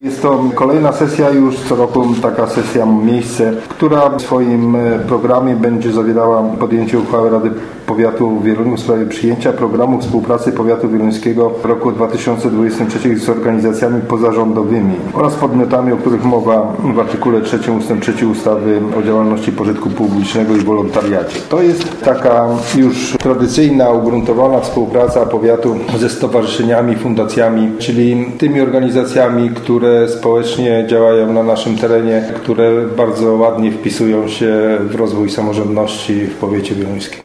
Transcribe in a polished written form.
Jest to kolejna sesja, już co roku taka sesja ma miejsce, która w swoim programie będzie zawierała podjęcie uchwały Rady Powiatu w Wieluniu w sprawie przyjęcia programu współpracy Powiatu Wieluńskiego w roku 2023 z organizacjami pozarządowymi oraz podmiotami, o których mowa w artykule 3 ust. 3 ustawy o działalności pożytku publicznego i wolontariacie. To jest taka już tradycyjna, ugruntowana współpraca powiatu ze stowarzyszeniami, fundacjami, czyli tymi organizacjami, które społecznie działają na naszym terenie, które bardzo ładnie wpisują się w rozwój samorządności w powiecie wieluńskim.